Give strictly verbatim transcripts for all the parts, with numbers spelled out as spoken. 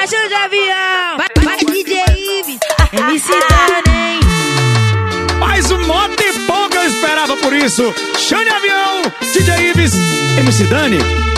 Vai, show de avião. Vai, vai D J Ives, M C Dani. Mais um moto e pouco eu esperava por isso. Show de avião, D J Ives, M C Dani.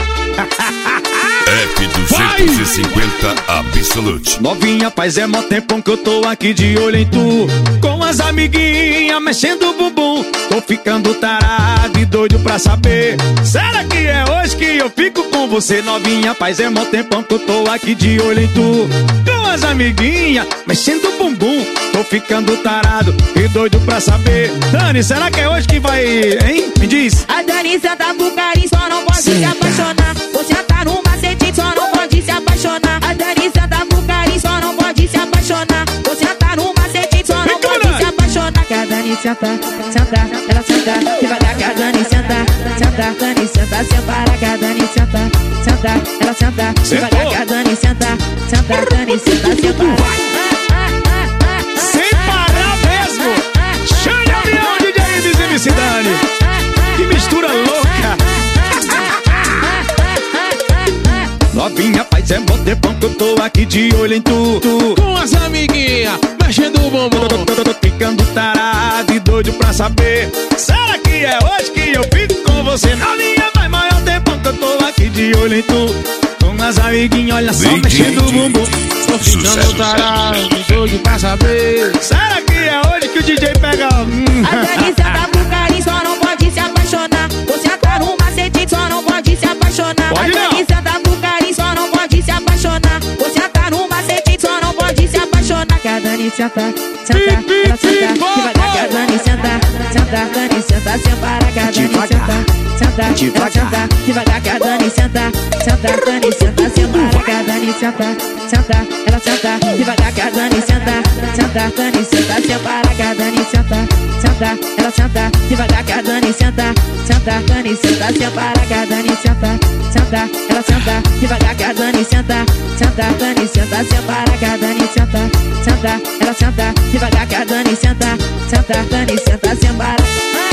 F duzentos e cinquenta Absolute. Novinha, faz é mó tempão que eu tô aqui de olho em tu. Com as amiguinhas mexendo o bumbum. Tô ficando tarado e doido pra saber. Será que é hoje que eu fico com você? Novinha, faz é mó tempão que eu tô aqui de olho em tu. Com as amiguinhas mexendo o bumbum. Tô ficando tarado e doido pra saber. Dani, será que é hoje que vai, hein? Me diz. A Dani senta pro carinho, só não pode se apaixonar. Você tá no macete, só não pode se apaixonar. A Dani senta pro carinho, só não pode se apaixonar. Você tá no macete, só não pode se apaixonar. Que a Dani senta, senta, ela senta devagar. Que a Dani senta, senta, Dani senta, sem parar. Que a Dani senta, senta, ela senta devagar. Que a Dani senta, senta, Dani senta, sem parar. Sem parar mesmo. Chama de avião, D J Ives e M C Dani. Que mistura louca. Novinha, faz é mó tempão que eu tô aqui de olho em tu, tu. Com as amiguinhas mexendo o bumbum. Tô, tô, tô, tô ficando tarado e doido pra saber. Será que é hoje que eu fico com você? Novinha, faz maior tempão que eu tô aqui de olho em tu. Com as amiguinhas, olha só, mexendo o bumbum. Tô ficando tarado e doido pra saber. Será que é hoje que o D J pega? Hum. A Dani senta pro carinho, só não pode se apaixonar. Você tá no macete, só não pode se apaixonar. Pode a Dani senta pro carinho, só não pode se apaixonar. Você tá no macete, só não pode se apaixonar. Que a Dani senta, senta, ela senta devagar. Que a Dani senta, senta, Dani senta, sem parar. Que a Dani senta, senta, ela senta devagar. Que a Dani senta, senta, Dani senta, sem parar. Que a Dani senta, senta, ela senta devagar. Que a Dani senta, senta, Dani senta, sem parar. Que a Dani senta, senta, ela senta devagar. Que a Dani senta, senta, Dani senta, sem parar. Que a Dani senta, senta, ela senta devagar. Que a Dani senta, senta, Dani senta, sem parar. Que a Dani senta, senta, ela senta devagar. Que a Dani senta, senta, Dani senta, sem parar.